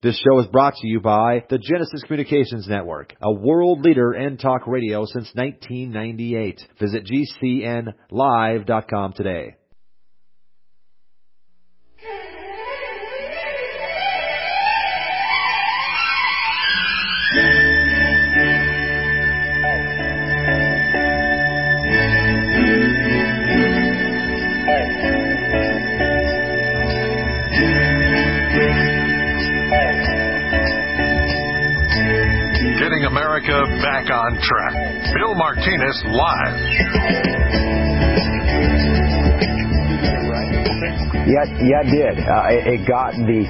This show is brought to you by the Genesis Communications Network, a world leader in talk radio since 1998. Visit GCNlive.com today. America back on track. Bill Martinez live. Yeah, it did. It got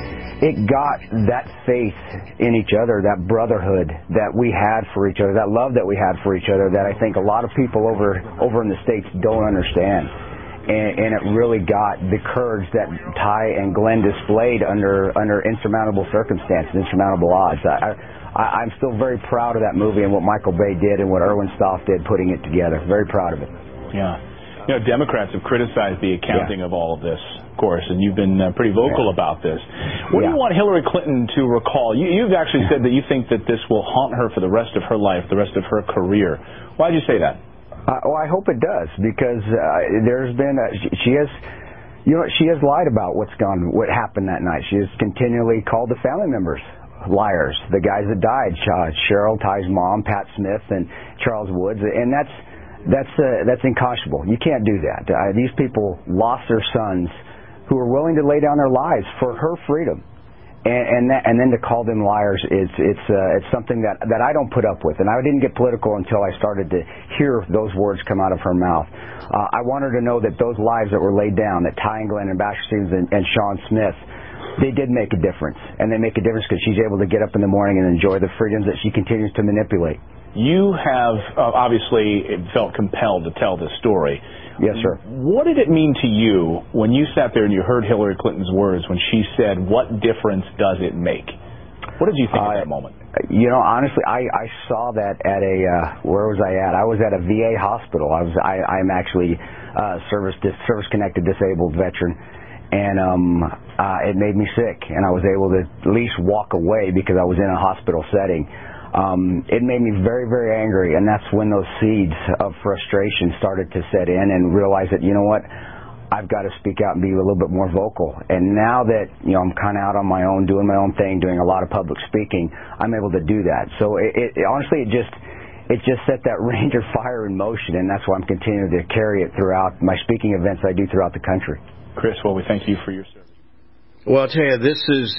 that faith in each other, that brotherhood that we had for each other, that love that we had for each other, that I think a lot of people over in the States don't understand. And it really got the courage that Ty and Glenn displayed under insurmountable circumstances, insurmountable odds. I'm still very proud of that movie and what Michael Bay did and what Erwin Stoff did putting it together. Very proud of it. Yeah. You know, Democrats have criticized the accounting of all of this, of course, and you've been pretty vocal about this. What do you want Hillary Clinton to recall? You've actually said that you think that this will haunt her for the rest of her life, the rest of her career. Why did you say that? Well, I hope it does, because there's been she has lied about what happened that night. She has continually called the family members liars, the guys that died, Cheryl, Ty's mom, Pat Smith, and Charles Woods, and that's unconscionable. You can't do that. These people lost their sons who were willing to lay down their lives for her freedom, and then to call them liars it's something that I don't put up with, and I didn't get political until I started to hear those words come out of her mouth. I want her to know that those lives that were laid down, that Ty and Glenn and Baxter Stevens and Sean Smith, they did make a difference, and they make a difference because she's able to get up in the morning and enjoy the freedoms that she continues to manipulate. You have obviously felt compelled to tell this story. Yes, sir. What did it mean to you when you sat there and you heard Hillary Clinton's words when she said, "What difference does it make"? What did you think at that moment? You know, honestly, I saw that at where was I at? I was at a VA hospital. I'm actually service-connected disabled veteran. And it made me sick, and I was able to at least walk away because I was in a hospital setting. It made me very, very angry, and that's when those seeds of frustration started to set in, and realize that, you know what, I've got to speak out and be a little bit more vocal. And now that, you know, I'm kind of out on my own, doing my own thing, doing a lot of public speaking, I'm able to do that. So honestly, it just set that Ranger fire in motion, and that's why I'm continuing to carry it throughout my speaking events I do throughout the country. Chris, well, we thank you for your service. Well, I'll tell you, this is,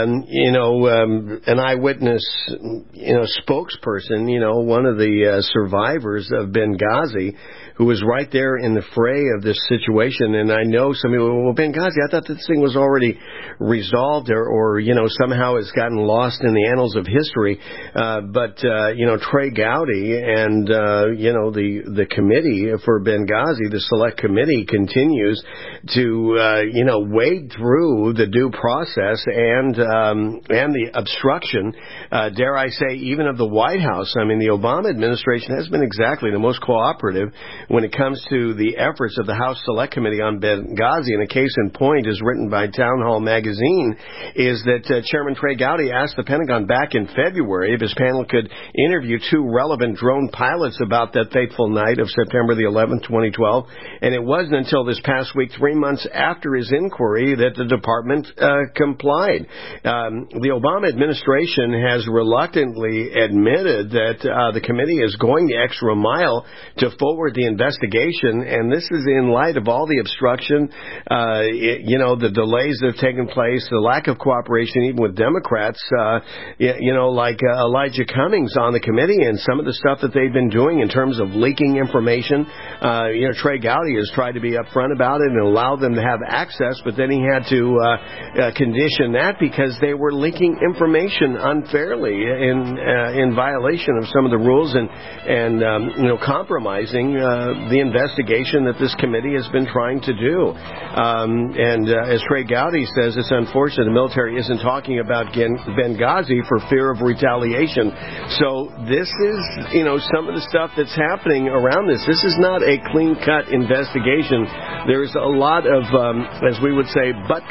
an eyewitness, spokesperson, one of the survivors of Benghazi, who was right there in the fray of this situation. And I know some people, well, Benghazi, I thought this thing was already resolved or somehow it's gotten lost in the annals of history. But Trey Gowdy and, the committee for Benghazi, the select committee, continues to, wade through the due process and the obstruction, dare I say, even of the White House. I mean, the Obama administration has been exactly the most cooperative when it comes to the efforts of the House Select Committee on Benghazi. And a case in point, is written by Town Hall Magazine, is that Chairman Trey Gowdy asked the Pentagon back in February if his panel could interview two relevant drone pilots about that fateful night of September the 11th, 2012. And it wasn't until this past week, 3 months after his inquiry, that the department complied. The Obama administration has reluctantly admitted that the committee is going the extra mile to forward the investigation, and this is in light of all the obstruction, the delays that have taken place, the lack of cooperation even with Democrats, like Elijah Cummings on the committee, and some of the stuff that they've been doing in terms of leaking information. Trey Gowdy has tried to be upfront about it and allow them to have access, but then he had to condition that because they were leaking information unfairly in violation of some of the rules and compromising the investigation that this committee has been trying to do. As Trey Gowdy says, it's unfortunate the military isn't talking about Benghazi for fear of retaliation. So this is, some of the stuff that's happening around this. This is not a clean-cut investigation. There's a lot of, as we would say, butt covering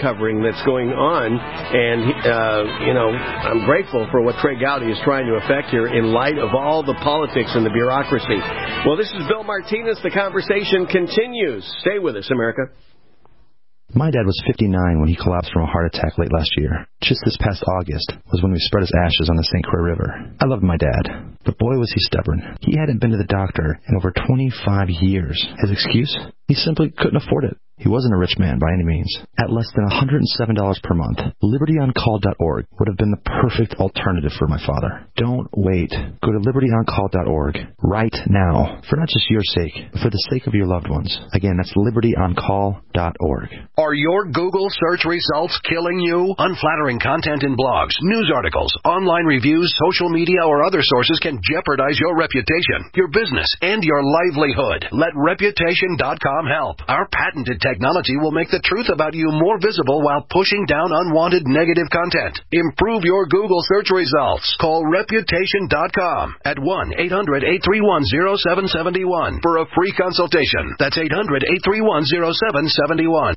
that's going on. And, I'm grateful for what Trey Gowdy is trying to effect here in light of all the politics and the bureaucracy. Well, this is Bill Martinez. The conversation continues. Stay with us, America. My dad was 59 when he collapsed from a heart attack late last year. Just this past August was when we spread his ashes on the St. Croix River. I loved my dad, but boy was he stubborn. He hadn't been to the doctor in over 25 years. His excuse? He simply couldn't afford it. He wasn't a rich man by any means. At less than $107 per month, LibertyOnCall.org would have been the perfect alternative for my father. Don't wait. Go to LibertyOnCall.org right now, for not just your sake, but for the sake of your loved ones. Again, that's LibertyOnCall.org. Are your Google search results killing you? Unflattering content in blogs, news articles, online reviews, social media, or other sources can jeopardize your reputation, your business, and your livelihood. Let Reputation.com help. Our patented technology will make the truth about you more visible while pushing down unwanted negative content. Improve your Google search results. Call Reputation.com at 1-800-831-0771 for a free consultation. That's 800-831-0771.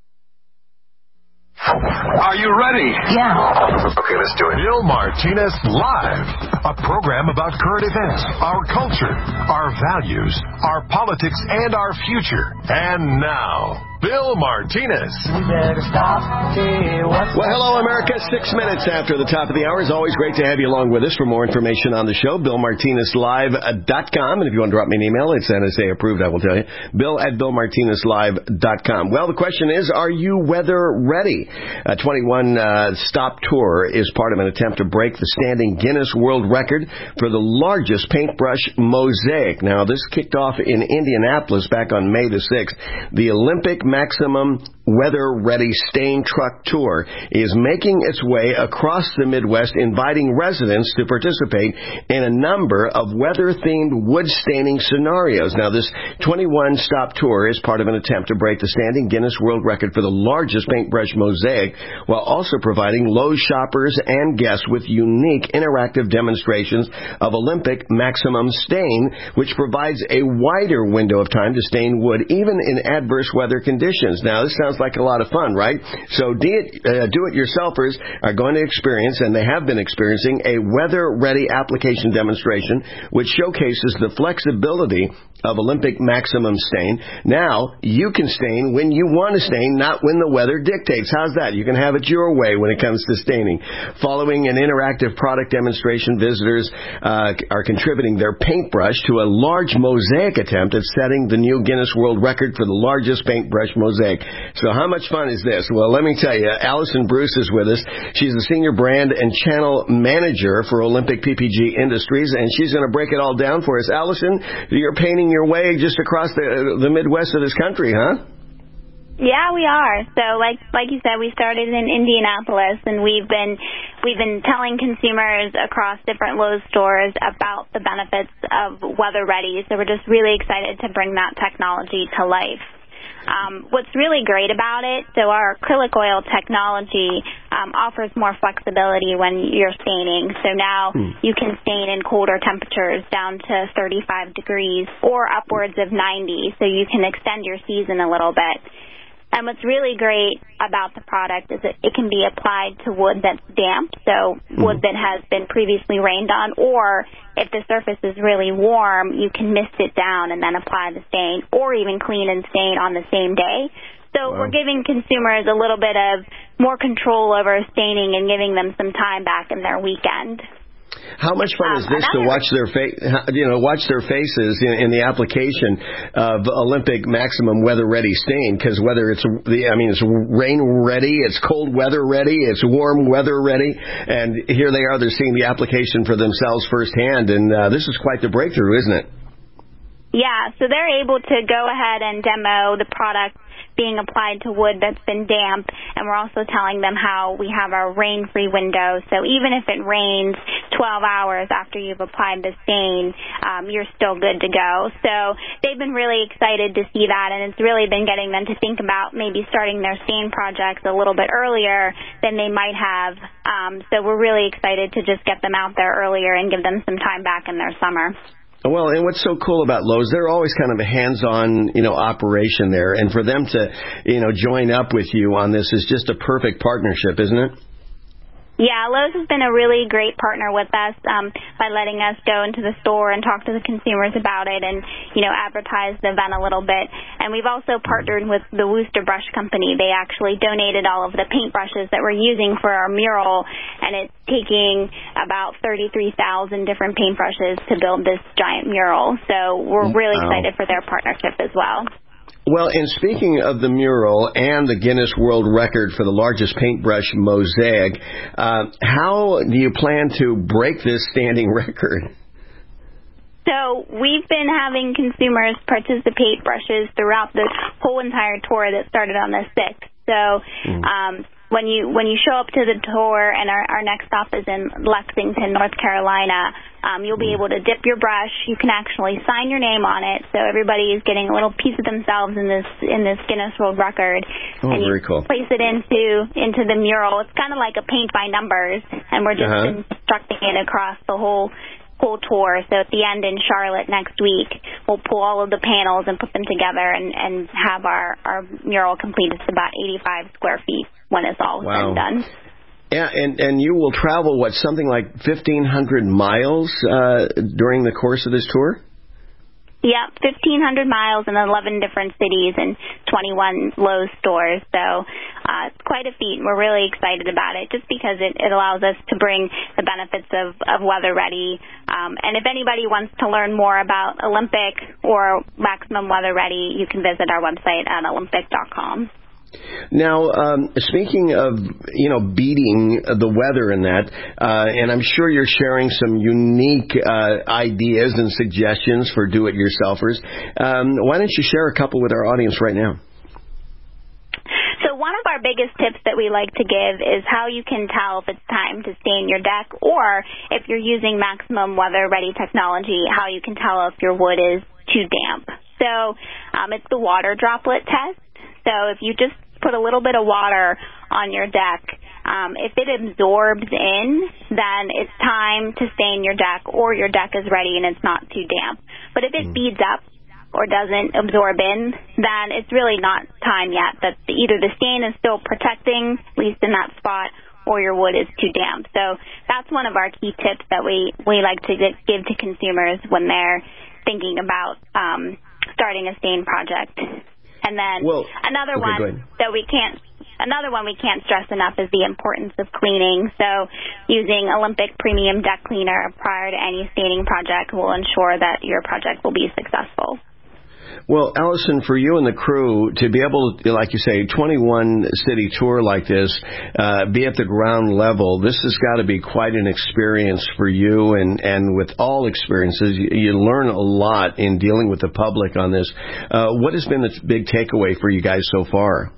Are you ready? Yeah. Okay, let's do it. Bill Martinez Live, a program about current events, our culture, our values, our politics, and our future. And now, Bill Martinez. Well, hello, America. 6 minutes after the top of the hour. It's always great to have you along with us. For more information on the show, BillMartinezLive.com. And if you want to drop me an email, it's NSA approved, I will tell you. Bill@BillMartinezLive.com. Well, the question is, are you weather ready? A 21-stop tour is part of an attempt to break the standing Guinness World Record for the largest paintbrush mosaic. Now, this kicked off in Indianapolis back on May the 6th. The Olympic Maximum Weather Ready Stain Truck Tour is making its way across the Midwest, inviting residents to participate in a number of weather-themed wood staining scenarios. Now, this 21-stop tour is part of an attempt to break the standing Guinness World Record for the largest paintbrush mosaic, while also providing Lowe's shoppers and guests with unique interactive demonstrations of Olympic Maximum Stain, which provides a wider window of time to stain wood even in adverse weather conditions. Now, this sounds like a lot of fun, right? So do-it-yourselfers are going to experience, and they have been experiencing, a weather-ready application demonstration which showcases the flexibility of Olympic Maximum Stain. Now, you can stain when you want to stain, not when the weather dictates. How's that? You can have it your way when it comes to staining. Following an interactive product demonstration, visitors are contributing their paintbrush to a large mosaic attempt at setting the new Guinness World Record for the largest paintbrush mosaic. So how much fun is this? Well, let me tell you, Allison Bruce is with us. She's the Senior Brand and Channel Manager for Olympic PPG Industries, and she's going to break it all down for us. Allison, you're painting your way just across the Midwest of this country, huh? Yeah, we are. So, like you said, we started in Indianapolis, and we've been telling consumers across different Lowe's stores about the benefits of Weather Ready. So we're just really excited to bring that technology to life. What's really great about it, so our acrylic oil technology offers more flexibility when you're staining. So now you can stain in colder temperatures down to 35 degrees or upwards of 90, so you can extend your season a little bit. And what's really great about the product is that it can be applied to wood that's damp, so wood that has been previously rained on, or if the surface is really warm, you can mist it down and then apply the stain, or even clean and stain on the same day. So we're giving consumers a little bit of more control over staining and giving them some time back in their weekend. How much fun is this to watch their faces in the application of Olympic Maximum Weather Ready Stain? Because whether it's rain ready, it's cold weather ready, it's warm weather ready, and here they are, they're seeing the application for themselves firsthand, and this is quite the breakthrough, isn't it? Yeah, so they're able to go ahead and demo the product being applied to wood that's been damp, and we're also telling them how we have our rain-free window. So even if it rains 12 hours after you've applied the stain, you're still good to go. So they've been really excited to see that, and it's really been getting them to think about maybe starting their stain projects a little bit earlier than they might have. So we're really excited to just get them out there earlier and give them some time back in their summer. Well, and what's so cool about Lowe's, they're always kind of a hands-on, operation there. And for them to, join up with you on this is just a perfect partnership, isn't it? Yeah, Lowe's has been a really great partner with us by letting us go into the store and talk to the consumers about it and, advertise the event a little bit. And we've also partnered with the Wooster Brush Company. They actually donated all of the paintbrushes that we're using for our mural, and it's taking about 33,000 different paintbrushes to build this giant mural. So we're really excited for their partnership as well. Well, and speaking of the mural and the Guinness World Record for the largest paintbrush mosaic, how do you plan to break this standing record? So we've been having consumers participate brushes throughout the whole entire tour that started on the 6th. So when you show up to the tour, and our next stop is in Lexington, North Carolina, you'll be able to dip your brush. You can actually sign your name on it, so everybody is getting a little piece of themselves in this Guinness World Record. Oh, and very cool. Place it into the mural. It's kind of like a paint by numbers, and we're just constructing it across the whole tour. So at the end in Charlotte next week, we'll pull all of the panels and put them together and have our mural complete. It's about 85 square feet when it's all said and done. Yeah, and you will travel, something like 1,500 miles during the course of this tour? Yep, 1,500 miles in 11 different cities and 21 Lowe's stores. So it's quite a feat. We're really excited about it just because it allows us to bring the benefits of Weather Ready. And if anybody wants to learn more about Olympic or Maximum Weather Ready, you can visit our website at olympic.com. Now, speaking of, beating the weather in that, and I'm sure you're sharing some unique ideas and suggestions for do-it-yourselfers. Why don't you share a couple with our audience right now? So one of our biggest tips that we like to give is how you can tell if it's time to stain your deck, or if you're using Maximum Weather Ready technology, how you can tell if your wood is too damp. So it's the water droplet test. So if you just put a little bit of water on your deck, if it absorbs in, then it's time to stain your deck, or your deck is ready and it's not too damp. But if it beads up or doesn't absorb in, then it's really not time yet. That either the stain is still protecting, at least in that spot, or your wood is too damp. So that's one of our key tips that we like to give to consumers when they're thinking about starting a stain project. And then another one we can't stress enough is the importance of cleaning. So using Olympic Premium Deck Cleaner prior to any staining project will ensure that your project will be successful. Well, Allison, for you and the crew to be able to, like you say, 21-city tour like this, be at the ground level, this has got to be quite an experience for you. And with all experiences, you learn a lot in dealing with the public on this. What has been the big takeaway for you guys so far?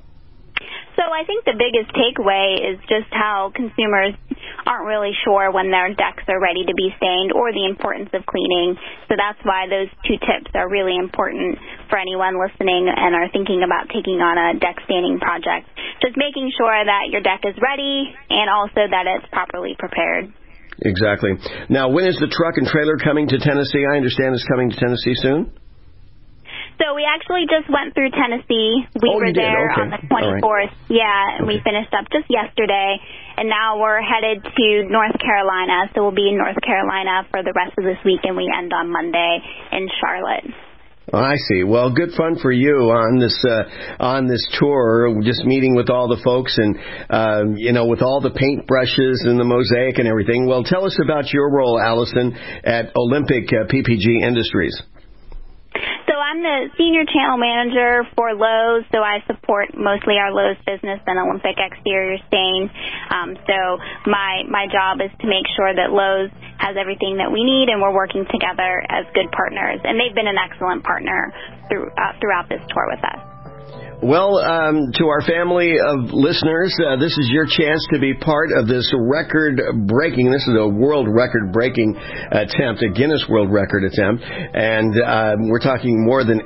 So I think the biggest takeaway is just how consumers aren't really sure when their decks are ready to be stained, or the importance of cleaning. So that's why those two tips are really important for anyone listening and are thinking about taking on a deck staining project. Just making sure that your deck is ready and also that it's properly prepared. Exactly. Now, when is the truck and trailer coming to Tennessee? I understand it's coming to Tennessee soon. So we actually just went through Tennessee. We were there on the 24th. Right. Yeah, and we finished up just yesterday. And now we're headed to North Carolina. So we'll be in North Carolina for the rest of this week, and we end on Monday in Charlotte. Oh, I see. Well, good fun for you on this tour, just meeting with all the folks and, with all the paintbrushes and the mosaic and everything. Well, tell us about your role, Allison, at Olympic PPG Industries. So I'm the senior channel manager for Lowe's, so I support mostly our Lowe's business and Olympic exterior stain. So my job is to make sure that Lowe's has everything that we need, and we're working together as good partners. And they've been an excellent partner throughout this tour with us. Well, to our family of listeners, this is your chance to be part of this record-breaking, this is a world record-breaking attempt, a Guinness World Record attempt, and we're talking more than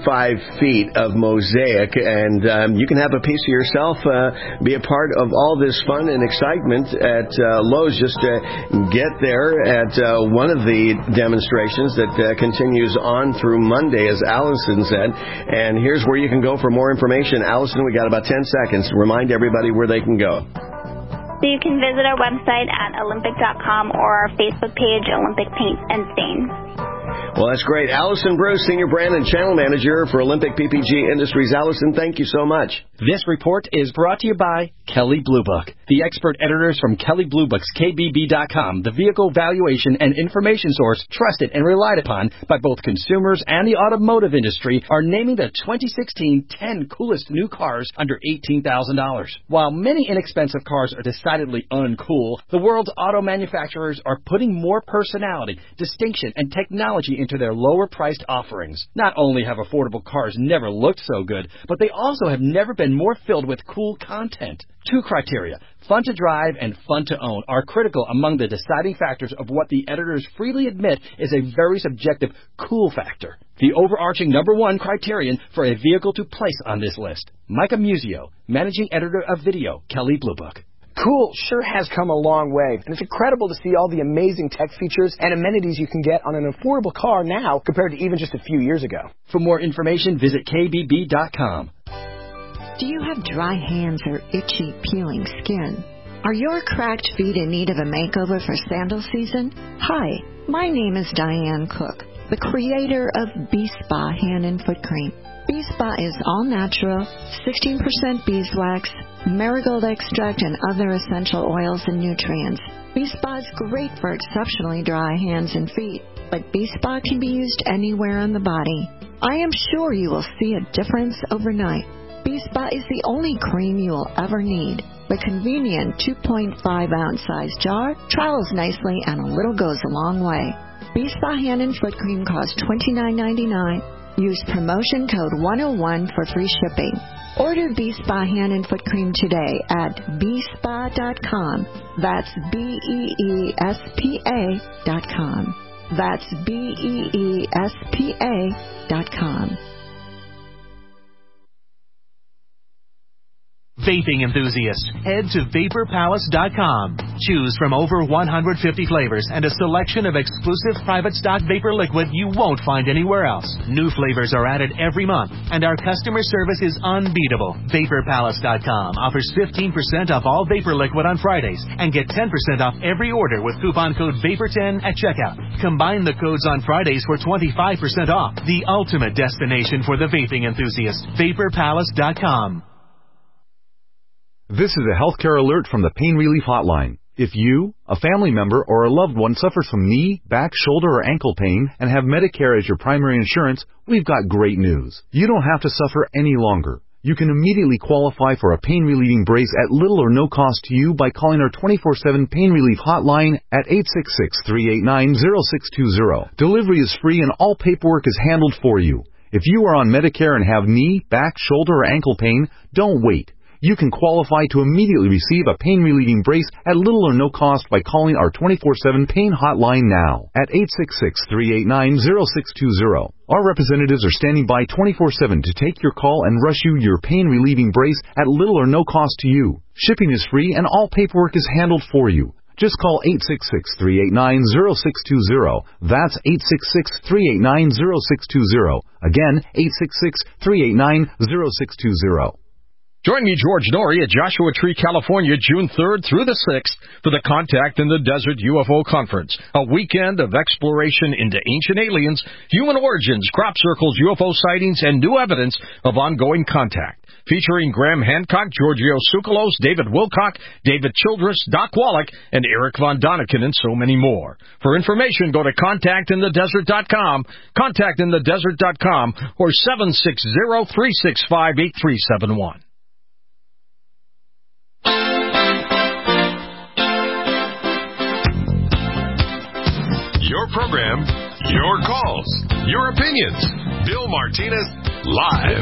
85 feet of mosaic, and you can have a piece of yourself, be a part of all this fun and excitement at Lowe's. Just get there at one of the demonstrations that continues on through Monday, as Allison said, and here's where you can go for more information. Allison, we got about 10 seconds. Remind everybody where they can go. So you can visit our website at Olympic.com or our Facebook page, Olympic Paints and Stains. Well, that's great. Allison Bruce, Senior Brand and Channel Manager for Olympic PPG Industries. Allison, thank you so much. This report is brought to you by Kelley Blue Book. The expert editors from Kelley Blue Book's KBB.com, the vehicle valuation and information source trusted and relied upon by both consumers and the automotive industry, are naming the 2016 10 coolest new cars under $18,000. While many inexpensive cars are decidedly uncool, the world's auto manufacturers are putting more personality, distinction, and technology into their lower-priced offerings. Not only have affordable cars never looked so good, but they also have never been more filled with cool content. Two criteria, fun to drive and fun to own, are critical among the deciding factors of what the editors freely admit is a very subjective cool factor. The overarching number one criterion for a vehicle to place on this list. Micah Musio, Managing Editor of Video, Kelley Blue Book. Cool sure has come a long way, and it's incredible to see all the amazing tech features and amenities you can get on an affordable car now compared to even just a few years ago. For more information, visit KBB.com. Do you have dry hands or itchy, peeling skin? Are your cracked feet in need of a makeover for sandal season? Hi, my name is Diane Cook, the creator of B-Spa Hand and Foot Cream. B-Spa is all natural, 16% beeswax, marigold extract, and other essential oils and nutrients. B-Spa is great for exceptionally dry hands and feet, but B-Spa can be used anywhere on the body. I am sure you will see a difference overnight. B-Spa is the only cream you will ever need. The convenient 2.5-ounce size jar travels nicely, and a little goes a long way. B-Spa Hand and Foot Cream costs $29.99. Use promotion code 101 for free shipping. Order B-Spa Hand and Foot Cream today at bspa.com. That's BEESPA.com. That's BEESPA.com. Vaping enthusiasts, head to VaporPalace.com. Choose from over 150 flavors and a selection of exclusive private stock vapor liquid you won't find anywhere else. New flavors are added every month, and our customer service is unbeatable. VaporPalace.com offers 15% off all vapor liquid on Fridays and get 10% off every order with coupon code VAPOR10 at checkout. Combine the codes on Fridays for 25% off. The ultimate destination for the vaping enthusiast. VaporPalace.com. This is a healthcare alert from the Pain Relief Hotline. If you, a family member, or a loved one suffers from knee, back, shoulder, or ankle pain and have Medicare as your primary insurance, we've got great news. You don't have to suffer any longer. You can immediately qualify for a pain-relieving brace at little or no cost to you by calling our 24/7 Pain Relief Hotline at 866-389-0620. Delivery is free and all paperwork is handled for you. If you are on Medicare and have knee, back, shoulder, or ankle pain, don't wait. You can qualify to immediately receive a pain-relieving brace at little or no cost by calling our 24/7 Pain Hotline now at 866-389-0620. Our representatives are standing by 24/7 to take your call and rush you your pain-relieving brace at little or no cost to you. Shipping is free and all paperwork is handled for you. Just call 866-389-0620. That's 866-389-0620. Again, 866-389-0620. Join me, George Norrie, at Joshua Tree, California, June 3rd through the 6th for the Contact in the Desert UFO Conference, a weekend of exploration into ancient aliens, human origins, crop circles, UFO sightings, and new evidence of ongoing contact. Featuring Graham Hancock, Giorgio Tsoukalos, David Wilcock, David Childress, Doc Wallach, and Eric Von Daniken, and so many more. For information, go to contactinthedesert.com, contactinthedesert.com, or 760-365-8371. Your program, your calls, your opinions. Bill Martinez Live.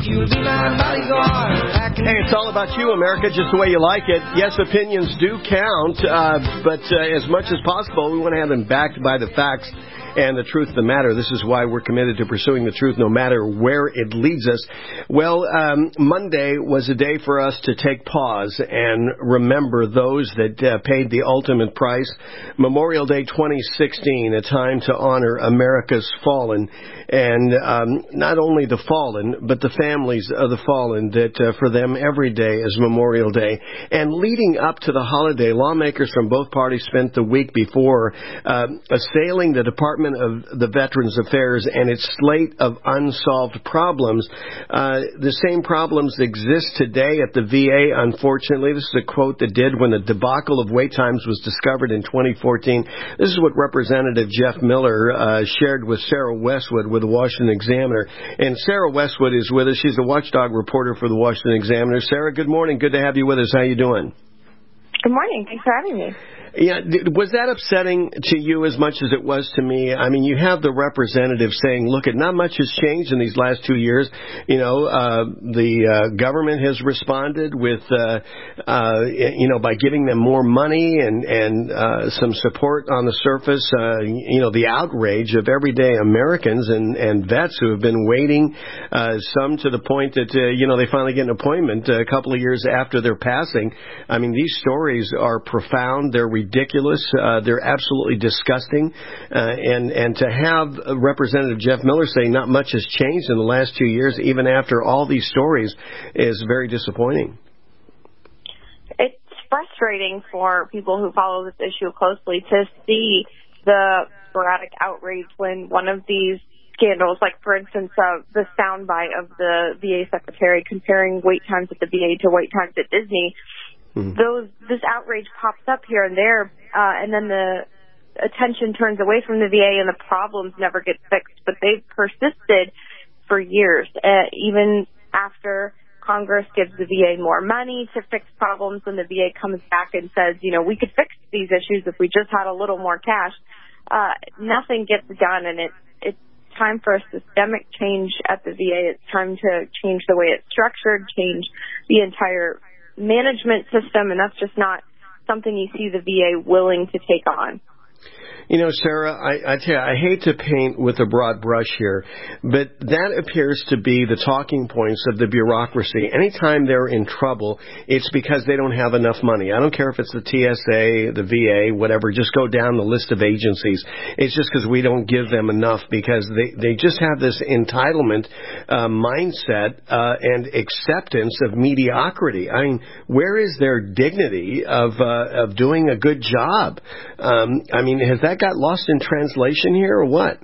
Hey, it's all about you, America, just the way you like it. Yes, opinions do count, but as much as possible, we want to have them backed by the facts and the truth of the matter. This is why we're committed to pursuing the truth no matter where it leads us. Well, Monday was a day for us to take pause and remember those that paid the ultimate price. Memorial Day 2016, a time to honor America's fallen, and not only the fallen, but the families of the fallen, that for them every day is Memorial Day. And leading up to the holiday, lawmakers from both parties spent the week before assailing the Department of the Veterans Affairs and its slate of unsolved problems. The same problems exist today at the VA, unfortunately. This is a quote that did when the debacle of wait times was discovered in 2014. This is what Representative Jeff Miller shared with Sarah Westwood with the Washington Examiner. And Sarah Westwood is with us. She's a watchdog reporter for the Washington Examiner. Sarah, good morning. Good to have you with us. How you doing? Good morning. Thanks for having me. Yeah, was that upsetting to you as much as it was to me? I mean, you have the representative saying, look, not much has changed in these last 2 years. You know, the government has responded with, by giving them more money and some support on the surface. The outrage of everyday Americans and vets who have been waiting, some to the point that, they finally get an appointment a couple of years after their passing. I mean, these stories are profound. They're ridiculous. They're absolutely disgusting. And to have Representative Jeff Miller say not much has changed in the last 2 years, even after all these stories, is very disappointing. It's frustrating for people who follow this issue closely to see the sporadic outrage when one of these scandals, like, for instance, the soundbite of the VA secretary comparing wait times at the VA to wait times at Disney, this outrage pops up here and there, and then the attention turns away from the VA and the problems never get fixed. But they've persisted for years, even after Congress gives the VA more money to fix problems, and the VA comes back and says, we could fix these issues if we just had a little more cash. Nothing gets done, and it's time for a systemic change at the VA. It's time to change the way it's structured, change the entire management system, and that's just not something you see the VA willing to take on. Sarah, I tell you, I hate to paint with a broad brush here, but that appears to be the talking points of the bureaucracy. Anytime they're in trouble, it's because they don't have enough money. I don't care if it's the TSA, the VA, whatever. Just go down the list of agencies. It's just because we don't give them enough, because they just have this entitlement mindset and acceptance of mediocrity. I mean, where is their dignity of doing a good job? Has that got lost in translation here or what?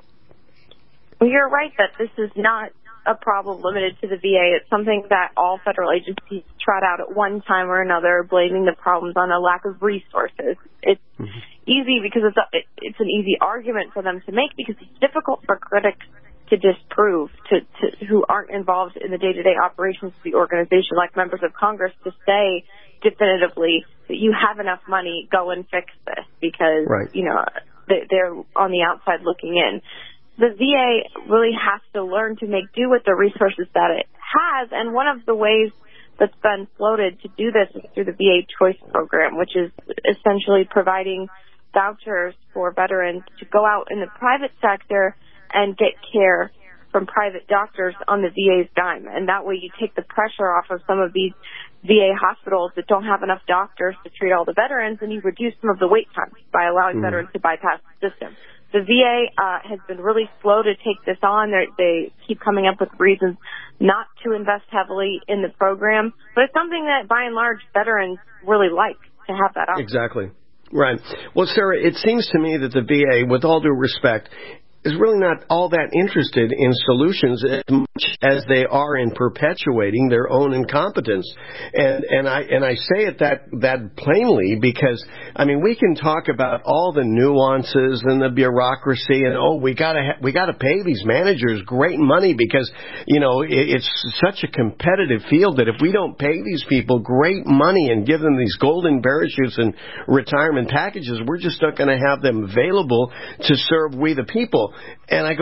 Well, you're right that this is not a problem limited to the VA. It's something that all federal agencies trot out at one time or another, blaming the problems on a lack of resources. It's easy because it's an easy argument for them to make, because it's difficult for critics to disprove, to who aren't involved in the day-to-day operations of the organization, like members of Congress, to say definitively that you have enough money, go and fix this, because, they're on the outside looking in. The VA really has to learn to make do with the resources that it has, and one of the ways that's been floated to do this is through the VA Choice Program, which is essentially providing vouchers for veterans to go out in the private sector and get care from private doctors on the VA's dime. And that way you take the pressure off of some of these VA hospitals that don't have enough doctors to treat all the veterans, and you reduce some of the wait times by allowing veterans to bypass the system. The VA has been really slow to take this on. They keep coming up with reasons not to invest heavily in the program, but it's something that, by and large, veterans really like to have that option. Exactly. Right. Well, Sarah, it seems to me that the VA, with all due respect, is really not all that interested in solutions as much as they are in perpetuating their own incompetence. And I say it that plainly because, we can talk about all the nuances and the bureaucracy and, we gotta pay these managers great money because, it's such a competitive field that if we don't pay these people great money and give them these golden parachutes and retirement packages, we're just not going to have them available to serve we the people. And I go,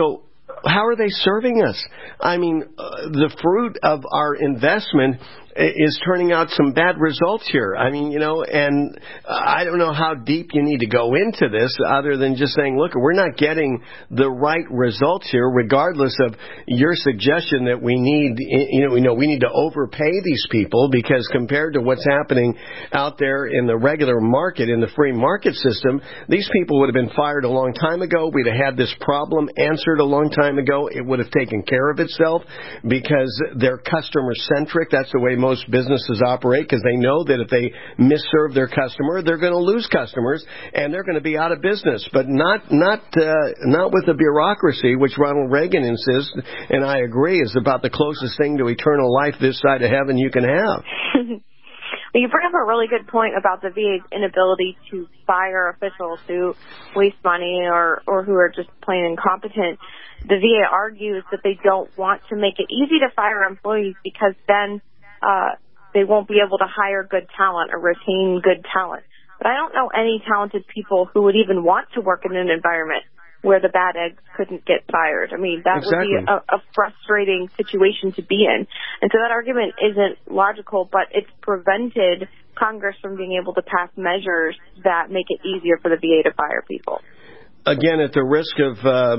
how are they serving us? I mean, the fruit of our investment is turning out some bad results here. I mean, and I don't know how deep you need to go into this other than just saying, look, we're not getting the right results here, regardless of your suggestion that we need, we need to overpay these people, because compared to what's happening out there in the regular market, in the free market system, these people would have been fired a long time ago. We'd have had this problem answered a long time ago. It would have taken care of itself because they're customer-centric. That's the way most businesses operate, because they know that if they misserve their customer, they're going to lose customers and they're going to be out of business. But not with the bureaucracy, which Ronald Reagan insists, and I agree, is about the closest thing to eternal life this side of heaven you can have. You bring up a really good point about the VA's inability to fire officials who waste money or who are just plain incompetent. The VA argues that they don't want to make it easy to fire employees because then they won't be able to hire good talent or retain good talent. But I don't know any talented people who would even want to work in an environment where the bad eggs couldn't get fired. I mean, that Exactly. would be a frustrating situation to be in. And so that argument isn't logical, but it's prevented Congress from being able to pass measures that make it easier for the VA to fire people. Again, at the risk of,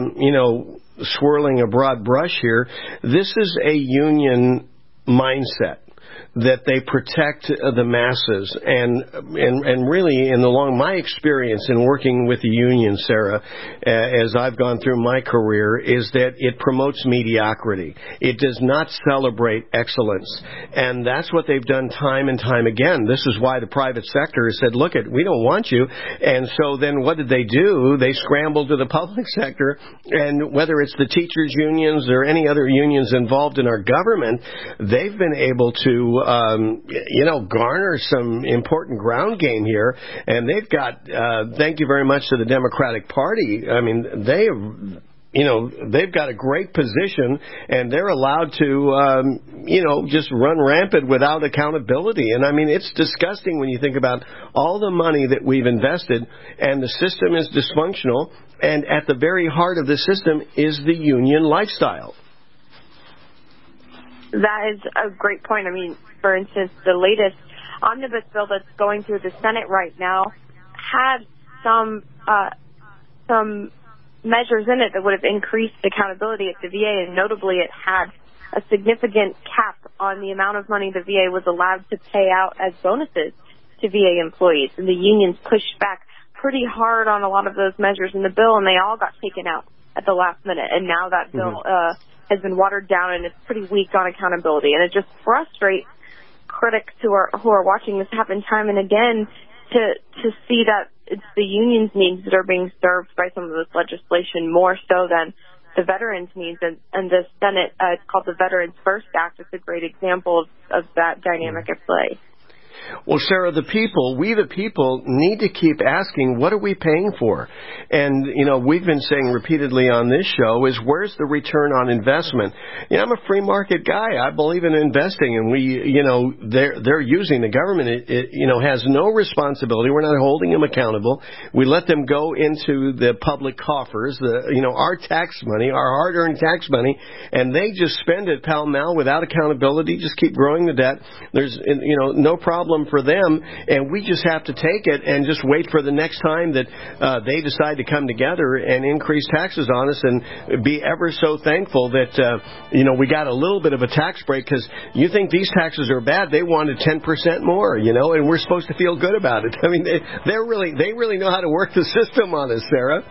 swirling a broad brush here, this is a union mindset, that they protect the masses. And really, my experience in working with the union, Sarah, as I've gone through my career, is that it promotes mediocrity. It does not celebrate excellence. And that's what they've done time and time again. This is why the private sector has said, look, we don't want you. And so then what did they do? They scrambled to the public sector, and whether it's the teachers' unions or any other unions involved in our government, they've been able to garner some important ground game here, and they've got, thank you very much to the Democratic Party. I mean, they've got a great position, and they're allowed to, just run rampant without accountability. And I mean, it's disgusting when you think about all the money that we've invested, and the system is dysfunctional, and at the very heart of the system is the union lifestyle. That is a great point. I mean, for instance, the latest omnibus bill that's going through the Senate right now had some measures in it that would have increased accountability at the VA, and notably it had a significant cap on the amount of money the VA was allowed to pay out as bonuses to VA employees. And the unions pushed back pretty hard on a lot of those measures in the bill, and they all got taken out at the last minute. And now that bill has been watered down, and it's pretty weak on accountability. And it just frustrates critics who are watching this happen time and again to see that it's the union's needs that are being served by some of this legislation more so than the veterans' needs. And the Senate, it's called the Veterans First Act. It's a great example of that dynamic at play. Well, Sarah, we the people need to keep asking, what are we paying for? And, we've been saying repeatedly on this show is, where's the return on investment? I'm a free market guy. I believe in investing, and they're using the government. It has no responsibility. We're not holding them accountable. We let them go into the public coffers, our tax money, our hard-earned tax money, and they just spend it pell-mell without accountability, just keep growing the debt. There's, no problem for them, and we just have to take it and just wait for the next time that they decide to come together and increase taxes on us, and be ever so thankful that we got a little bit of a tax break, because you think these taxes are bad, they wanted 10% more, and we're supposed to feel good about it. I mean, they really know how to work the system on us, Sarah.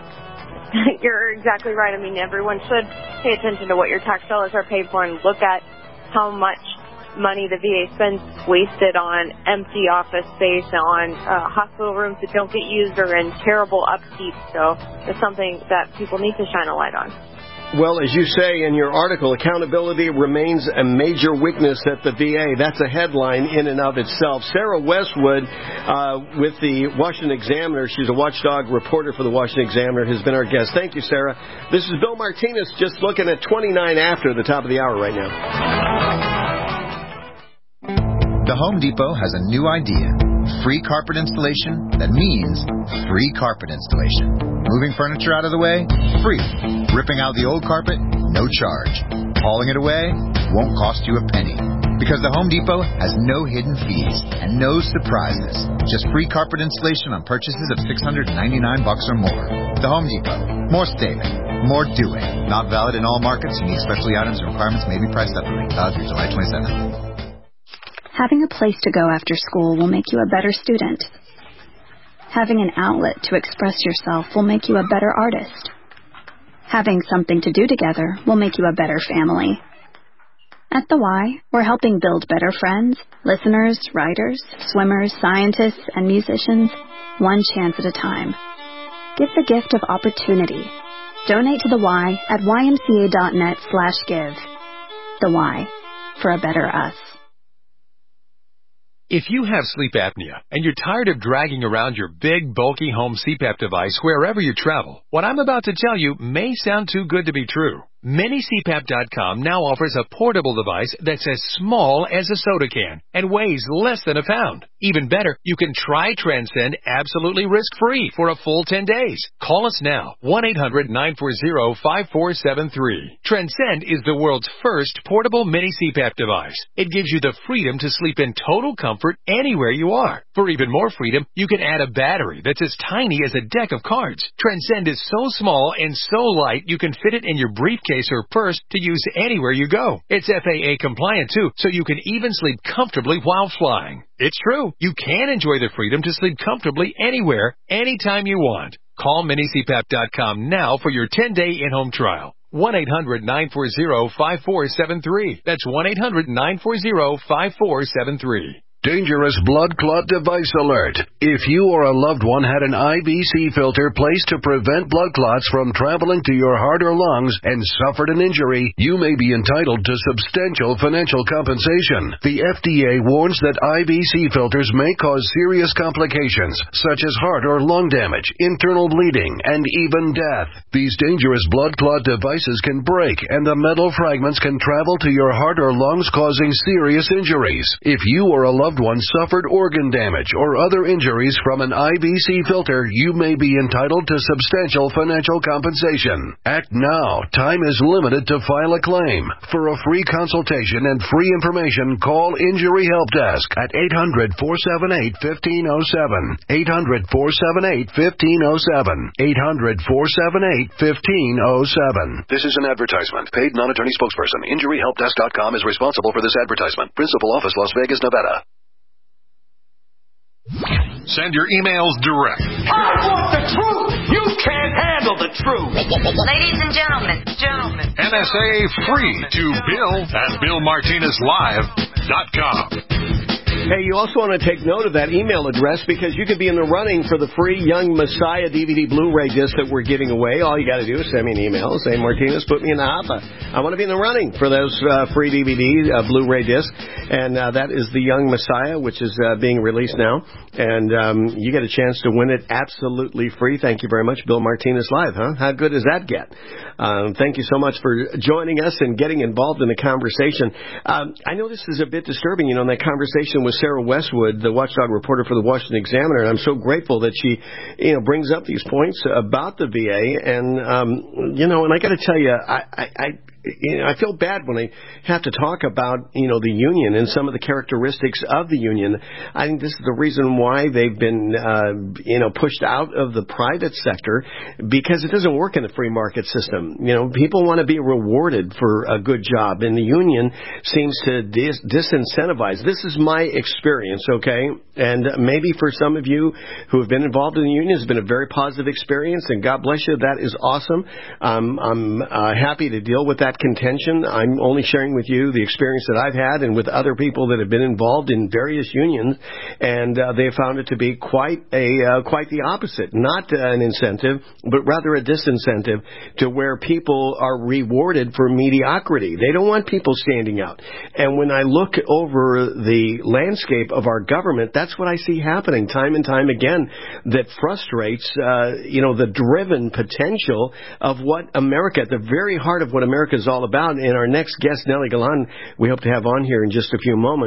You're exactly right. I mean, everyone should pay attention to what your tax dollars are paid for and look at how much money the VA spends wasted on empty office space, on hospital rooms that don't get used, or in terrible upkeep. So it's something that people need to shine a light on. Well, as you say in your article, accountability remains a major weakness at the VA. That's a headline in and of itself. Sarah Westwood with the Washington Examiner, she's a watchdog reporter for the Washington Examiner, has been our guest. Thank you, Sarah. This is Bill Martinez, just looking at 29 after the top of the hour right now. The Home Depot has a new idea. Free carpet installation, that means free carpet installation. Moving furniture out of the way? Free. Ripping out the old carpet? No charge. Hauling it away? Won't cost you a penny. Because the Home Depot has no hidden fees and no surprises. Just free carpet installation on purchases of $699 or more. The Home Depot. More saving. More doing. Not valid in all markets. Unique specialty items and requirements may be priced separately. Valid through July 27th. Having a place to go after school will make you a better student. Having an outlet to express yourself will make you a better artist. Having something to do together will make you a better family. At the Y, we're helping build better friends, listeners, writers, swimmers, scientists, and musicians, one chance at a time. Give the gift of opportunity. Donate to the Y at ymca.net/give. The Y, for a better us. If you have sleep apnea and you're tired of dragging around your big, bulky home CPAP device wherever you travel, what I'm about to tell you may sound too good to be true. MiniCPAP.com now offers a portable device that's as small as a soda can and weighs less than a pound. Even better, you can try Transcend absolutely risk-free for a full 10 days. Call us now, 1-800-940-5473. Transcend is the world's first portable mini CPAP device. It gives you the freedom to sleep in total comfort anywhere you are. For even more freedom, you can add a battery that's as tiny as a deck of cards. Transcend is so small and so light you can fit it in your briefcase or purse to use anywhere you go. It's FAA compliant too, so you can even sleep comfortably while flying. It's true. You can enjoy the freedom to sleep comfortably anywhere, anytime you want. Call MiniCPAP.com now for your 10-day in-home trial. 1-800-940-5473. That's 1-800-940-5473. Dangerous blood clot device alert. If you or a loved one had an IVC filter placed to prevent blood clots from traveling to your heart or lungs and suffered an injury, you may be entitled to substantial financial compensation. The FDA warns that IVC filters may cause serious complications, such as heart or lung damage, internal bleeding, and even death. These dangerous blood clot devices can break, and the metal fragments can travel to your heart or lungs, causing serious injuries. If you or a loved one suffered organ damage or other injuries from an IVC filter, you may be entitled to substantial financial compensation. Act now. Time is limited to file a claim. For a free consultation and free information, call Injury Help Desk at 800-478-1507. 800-478-1507. 800-478-1507. This is an advertisement. Paid non-attorney spokesperson. InjuryHelpDesk.com is responsible for this advertisement. Principal office, Las Vegas, Nevada. Send your emails direct. I want the truth. You can't handle the truth. Ladies and gentlemen. NSA free to Bill at BillMartinezLive.com. Hey, you also want to take note of that email address because you could be in the running for the free Young Messiah DVD Blu-ray disc that we're giving away. All you got to do is send me an email. Say, Martinez, put me in the hopper. I want to be in the running for those free DVD Blu-ray discs. And that is the Young Messiah, which is being released now. And you get a chance to win it absolutely free. Thank you very much, Bill Martinez Live, huh? How good does that get? Thank you so much for joining us and getting involved in the conversation. I know this is a bit disturbing, in that conversation with Sarah Westwood, the watchdog reporter for the Washington Examiner, and I'm so grateful that she, brings up these points about the VA. And, and I got to tell you, I feel bad when I have to talk about, the union and some of the characteristics of the union. I think this is the reason why they've been, pushed out of the private sector, because it doesn't work in the free market system. People want to be rewarded for a good job, and the union seems to disincentivize. This is my experience, okay? And maybe for some of you who have been involved in the union, it's been a very positive experience, and God bless you. That is awesome. I'm happy to deal with that contention. I'm only sharing with you the experience that I've had and with other people that have been involved in various unions, and they have found it to be quite the opposite. Not an incentive, but rather a disincentive to where people are rewarded for mediocrity. They don't want people standing out. And when I look over the landscape of our government, that's what I see happening time and time again, that frustrates, the driven potential of what America, at the very heart of what America is all about. And our next guest, Nellie Galan, we hope to have on here in just a few moments.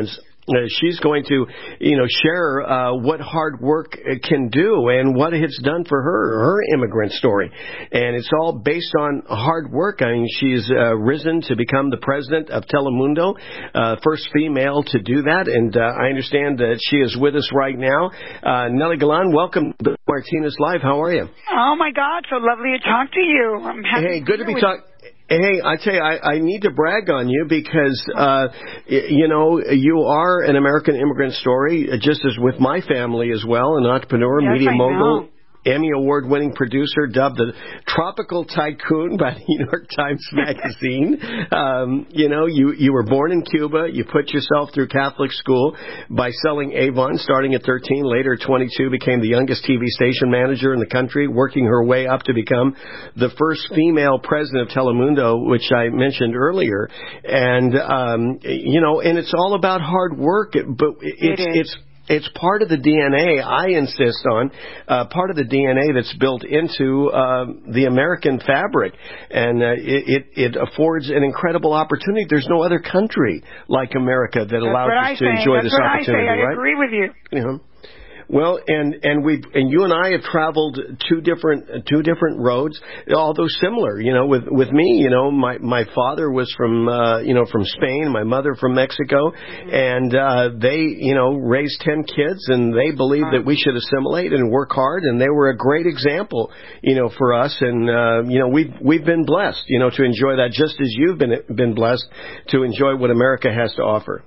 She's going to, share what hard work can do and what it's done for her immigrant story. And it's all based on hard work. I mean, she's risen to become the president of Telemundo, first female to do that. And I understand that she is with us right now. Nelly Galan, welcome to Martinez Live. How are you? Oh, my God. So lovely to talk to you. I'm happy good to be talking. Hey, I tell you, I need to brag on you because, you are an American immigrant story, just as with my family as well, an entrepreneur, media mogul, Emmy Award-winning producer, dubbed the Tropical Tycoon by the New York Times Magazine. You were born in Cuba. You put yourself through Catholic school by selling Avon, starting at 13. Later, at 22, became the youngest TV station manager in the country, working her way up to become the first female president of Telemundo, which I mentioned earlier. And, and it's all about hard work, but it's part of the DNA, I insist on, part of the DNA that's built into the American fabric. And it affords an incredible opportunity. There's no other country like America that allows us to enjoy this opportunity, right? I agree with you. Well, and you and I have traveled two different roads, although similar. With me, my father was from Spain, my mother from Mexico, and they raised 10 kids, and they believed that we should assimilate and work hard, and they were a great example, for us, and we've been blessed, to enjoy that, just as you've been blessed to enjoy what America has to offer.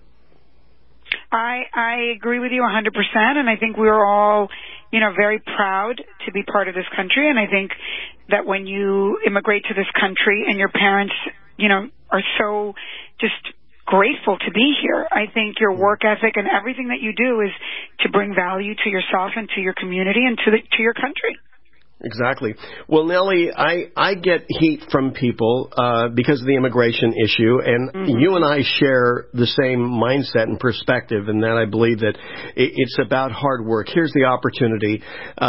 I agree with you 100%, and I think we are all, very proud to be part of this country, and I think that when you immigrate to this country and your parents, are so just grateful to be here, I think your work ethic and everything that you do is to bring value to yourself and to your community and to your country. Exactly. Well, Nelly, I get heat from people because of the immigration issue, and you and I share the same mindset and perspective, and that I believe that it's about hard work. Here's the opportunity.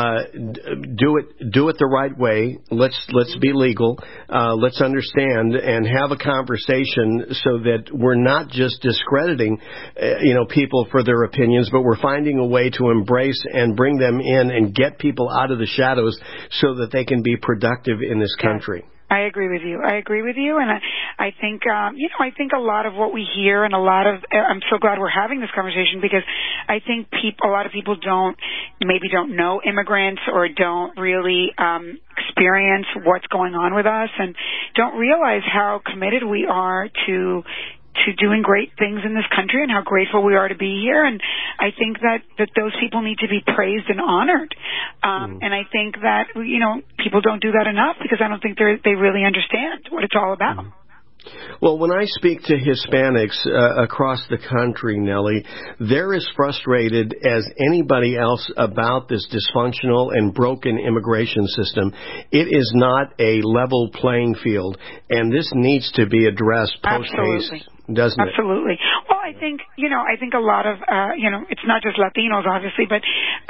Do it the right way. Let's be legal. Let's understand and have a conversation so that we're not just discrediting people for their opinions, but we're finding a way to embrace and bring them in and get people out of the shadows, so that they can be productive in this country. I agree with you. And I think, I think a lot of what we hear and I'm so glad we're having this conversation, because I think a lot of people don't know immigrants or don't really experience what's going on with us and don't realize how committed we are to doing great things in this country and how grateful we are to be here. And I think that those people need to be praised and honored. And I think that, people don't do that enough, because I don't think they really understand what it's all about. Well, when I speak to Hispanics across the country, Nelly, they're as frustrated as anybody else about this dysfunctional and broken immigration system. It is not a level playing field, and this needs to be addressed post-haste, doesn't it? Absolutely. Well, I think a lot of, it's not just Latinos, obviously, but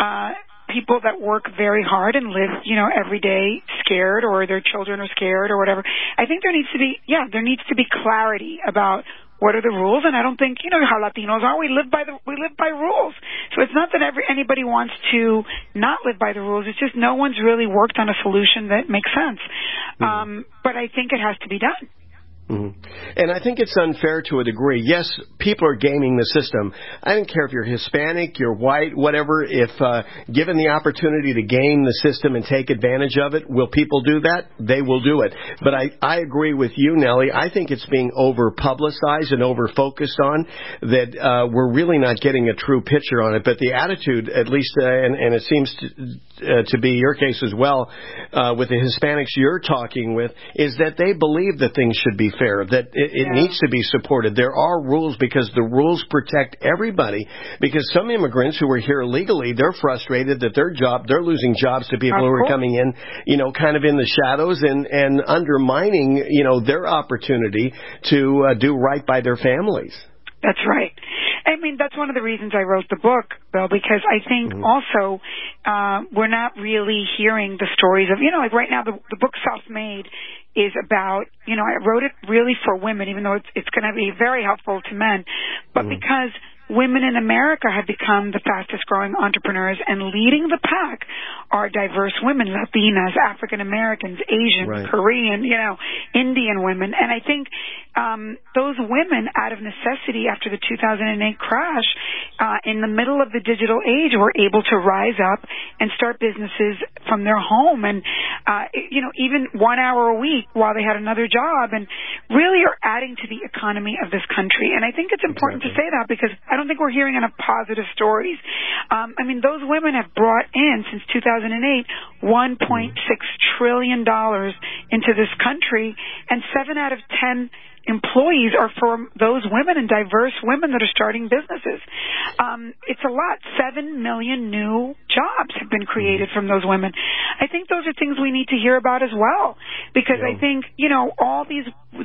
people that work very hard and live, every day scared, or their children are scared or whatever. I think there needs to be clarity about what are the rules, and I don't think, how Latinos are. We live by rules. So it's not that anybody wants to not live by the rules. It's just no one's really worked on a solution that makes sense. But I think it has to be done. And I think it's unfair to a degree. Yes, people are gaming the system. I don't care if you're Hispanic, you're white, whatever. If given the opportunity to game the system and take advantage of it, will people do that? They will do it. But I agree with you, Nelly. I think it's being over-publicized and over-focused on, that we're really not getting a true picture on it. But the attitude, at least, and it seems to be your case as well, with the Hispanics you're talking with, is that they believe that things should be fair, that it needs to be supported. There are rules because the rules protect everybody. Because some immigrants who are here illegally, they're frustrated that they're losing jobs to people who are coming in, kind of in the shadows and undermining, their opportunity to do right by their families. That's right. I mean, that's one of the reasons I wrote the book, Bill, because I think also we're not really hearing the stories of, like right now the book Self-Made is about, I wrote it really for women, even though it's going to be very helpful to men, but because women in America have become the fastest growing entrepreneurs, and leading the pack are diverse women, Latinas, African Americans, Asian, Korean, Indian women. And I think those women, out of necessity after the 2008 crash, in the middle of the digital age, were able to rise up and start businesses from their home, and even 1 hour a week while they had another job, and really are adding to the economy of this country. And I think it's important to say that, because I don't think we're hearing enough positive stories. Those women have brought in, since 2008, $1.6 trillion into this country, and 7 out of 10 employees are from those women and diverse women that are starting businesses. It's a lot. 7 million new jobs have been created from those women. I think those are things we need to hear about as well, because I think, all these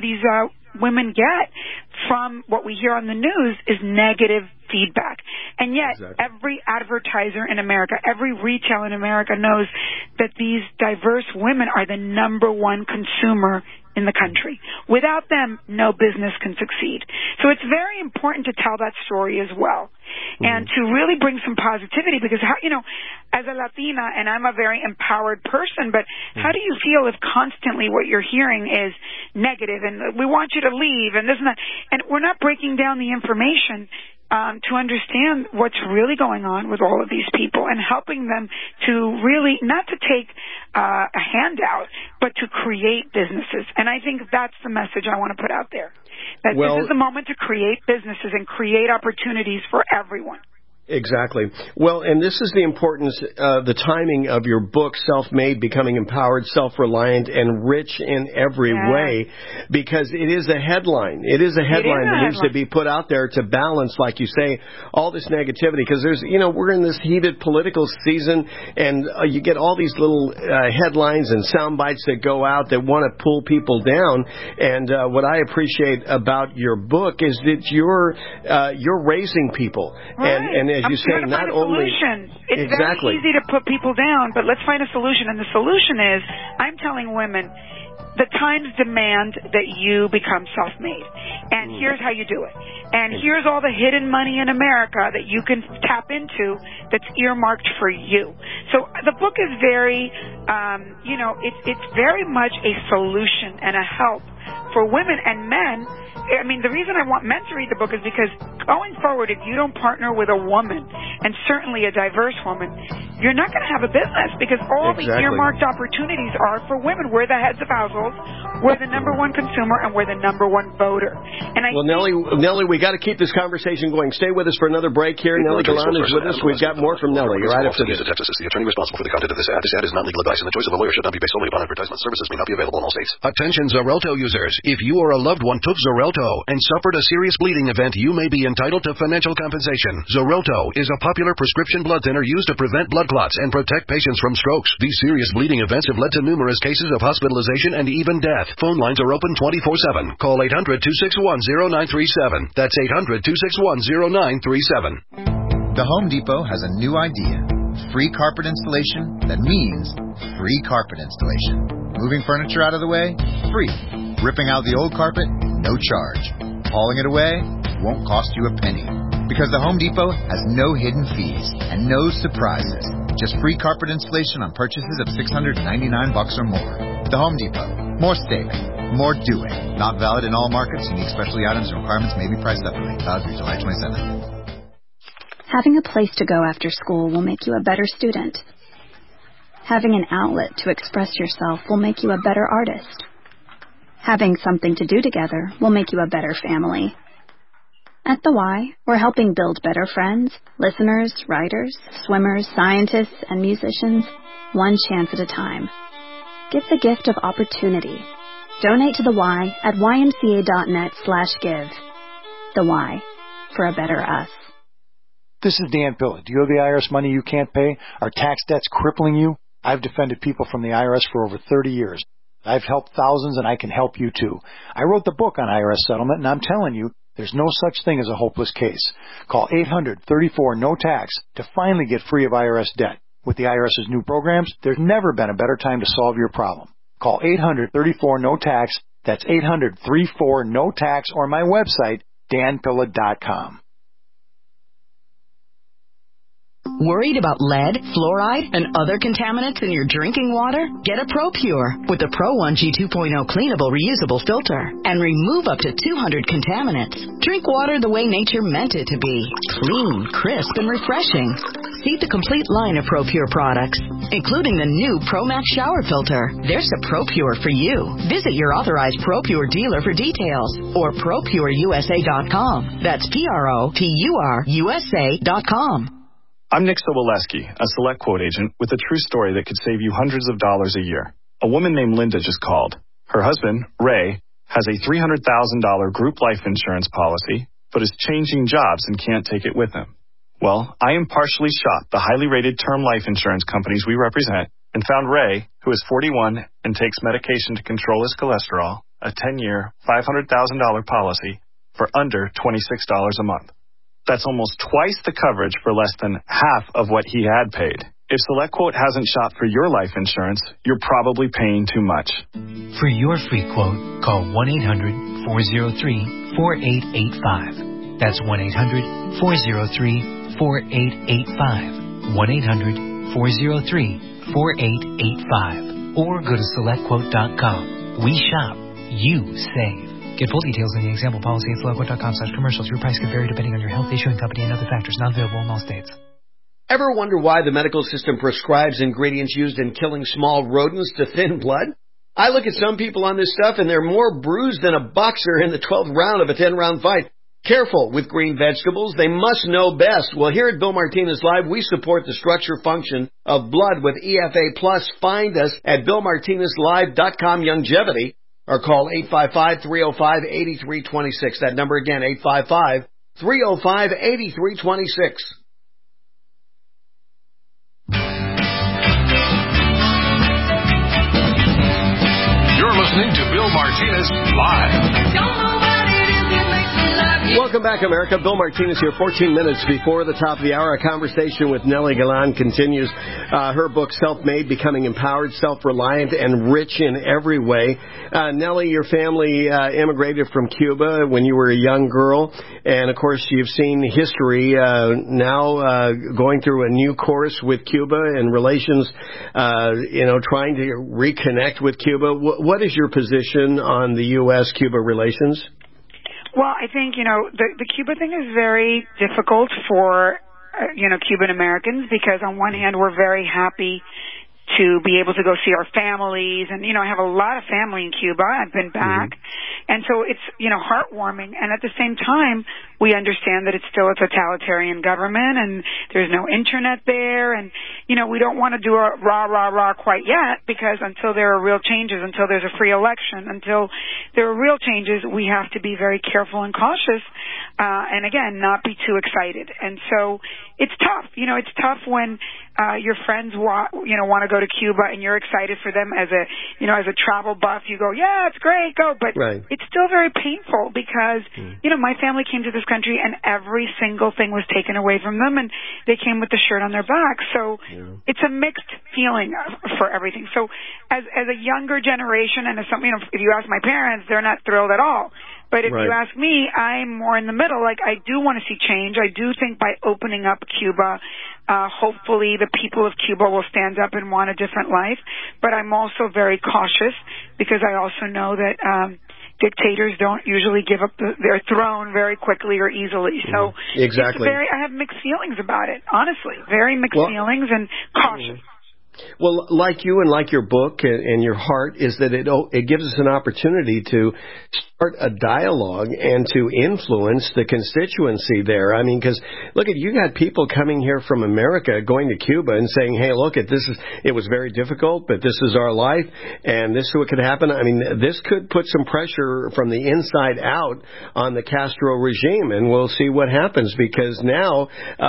women get from what we hear on the news is negative feedback. And yet, every advertiser in America, every retailer in America knows that these diverse women are the number one consumer in the country. Without them, no business can succeed. So it's very important to tell that story as well, and to really bring some positivity, because, as a Latina, and I'm a very empowered person, but how do you feel if constantly what you're hearing is negative, and we want you to leave, and this and that, and we're not breaking down the information to understand what's really going on with all of these people, and helping them to really, not to take a handout, but to create businesses. And I think that's the message I want to put out there, that this is the moment to create businesses and create opportunities for everyone. Exactly. Well, and this is the importance, the timing of your book, Self-Made, Becoming Empowered, Self-Reliant, and Rich in Every Way, because it is a headline. It is a headline that needs to be put out there to balance, like you say, all this negativity, because there's, we're in this heated political season, and you get all these little headlines and sound bites that go out that want to pull people down. And what I appreciate about your book is that you're raising people. And as you say, not only it's very easy to put people down, but let's find a solution. And the solution is, I'm telling women, the times demand that you become self-made, and here's how you do it. And here's all the hidden money in America that you can tap into that's earmarked for you. So the book is very, it's very much a solution and a help for women and men. The reason I want men to read the book is because going forward, if you don't partner with a woman, and certainly a diverse woman, you're not going to have a business, because all the earmarked opportunities are for women. We're the heads of households, we're the number one consumer, and we're the number one voter. And Nellie, we got to keep this conversation going. Stay with us for another break here. Nellie Galan is with us. We've got more from Nellie right after this. The attorney responsible for the content of this ad. This ad is not legal advice, and the choice of a lawyer should not be based solely upon advertisement. Services may not be available in all states. Attention Xarelto users. If you or a loved one took Xarelto and suffered a serious bleeding event, you may be entitled to financial compensation. Xarelto is a popular prescription blood thinner used to prevent blood clots and protect patients from strokes. These serious bleeding events have led to numerous cases of hospitalization and even death. Phone lines are open 24/7. Call 800-261-0937. That's 800-261-0937. The Home Depot has a new idea. Free carpet installation that means free carpet installation. Moving furniture out of the way? Free. Ripping out the old carpet? No charge. Hauling it away? Won't cost you a penny. Because the Home Depot has no hidden fees and no surprises. Just free carpet installation on purchases of $699 or more. The Home Depot. More saving. More doing. Not valid in all markets. Unique specialty items and requirements may be priced separately. Valid through July 27th. Having a place to go after school will make you a better student. Having an outlet to express yourself will make you a better artist. Having something to do together will make you a better family. At The Y, we're helping build better friends, listeners, writers, swimmers, scientists, and musicians, one chance at a time. Give the gift of opportunity. Donate to The Y at ymca.net/give. The Y, for a better us. This is Dan Pilla. Do you owe the IRS money you can't pay? Are tax debts crippling you? I've defended people from the IRS for over 30 years. I've helped thousands, and I can help you too. I wrote the book on IRS settlement, and I'm telling you, there's no such thing as a hopeless case. Call 800-34-NO-TAX to finally get free of IRS debt. With the IRS's new programs, there's never been a better time to solve your problem. Call 800-34-NO-TAX. That's 800-34-NO-TAX, or my website, danpilla.com. Worried about lead, fluoride, and other contaminants in your drinking water? Get a ProPure with the Pro1G 2.0 cleanable reusable filter and remove up to 200 contaminants. Drink water the way nature meant it to be. Clean, crisp, and refreshing. See the complete line of ProPure products, including the new ProMax shower filter. There's a ProPure for you. Visit your authorized ProPure dealer for details or ProPureUSA.com. That's ProPureUSA.com. I'm Nick Soboleski, a Select Quote agent with a true story that could save you hundreds of dollars a year. A woman named Linda just called. Her husband, Ray, has a $300,000 group life insurance policy, but is changing jobs and can't take it with him. Well, I impartially shopped the highly rated term life insurance companies we represent and found Ray, who is 41 and takes medication to control his cholesterol, a 10-year, $500,000 policy for under $26 a month. That's almost twice the coverage for less than half of what he had paid. If SelectQuote hasn't shopped for your life insurance, you're probably paying too much. For your free quote, call 1-800-403-4885. That's 1-800-403-4885. 1-800-403-4885. Or go to SelectQuote.com. We shop, you save. Get full details in the example policy at SelectQuote.com/commercials. Your price can vary depending on your health, issuing company, and other factors. Not available in all states. Ever wonder why the medical system prescribes ingredients used in killing small rodents to thin blood? I look at some people on this stuff, and they're more bruised than a boxer in the 12th round of a 10-round fight. Careful with green vegetables. They must know best. Well, here at Bill Martinez Live, we support the structure function of blood with EFA Plus. Find us at BillMartinezLive.com Longevity. Or call 855-305-8326. That number again, 855-305-8326. You're listening to Bill Martinez Live. Welcome back, America. Bill Martinez here, 14 minutes before the top of the hour. A conversation with Nellie Galan continues. Her book, Self-Made, Becoming Empowered, Self-Reliant, and Rich in Every Way. Nellie, your family immigrated from Cuba when you were a young girl. And, of course, you've seen history now going through a new course with Cuba and relations, trying to reconnect with Cuba. What is your position on the U.S.-Cuba relations? Well, I think, the Cuba thing is very difficult for, Cuban Americans because on one hand we're very happy to be able to go see our families. And, I have a lot of family in Cuba. I've been back. Mm-hmm. And so it's, heartwarming. And at the same time, we understand that it's still a totalitarian government and there's no internet there. And, we don't want to do a rah quite yet because until there are real changes, until there's a free election, until there are real changes, we have to be very careful and cautious. And again, not be too excited. And so it's tough. It's tough when your friends want to go to Cuba and you're excited for them as a travel buff. You go, yeah, it's great, go. But It's still very painful because, my family came to this country and every single thing was taken away from them and they came with the shirt on their back. So it's a mixed feeling for everything. So as a younger generation and if you ask my parents, they're not thrilled at all. But if you ask me, I'm more in the middle. Like, I do want to see change. I do think by opening up Cuba, hopefully the people of Cuba will stand up and want a different life. But I'm also very cautious because I also know that dictators don't usually give up their throne very quickly or easily. So exactly. I have mixed feelings about it, honestly. Very mixed feelings and cautious. Well, like you and like your book and your heart is that it gives us an opportunity to start a dialogue and to influence the constituency there. I mean, because look at, you got people coming here from America going to Cuba and saying, hey, look at this, it was very difficult, but this is our life and this is what could happen. I mean, this could put some pressure from the inside out on the Castro regime, and we'll see what happens because now,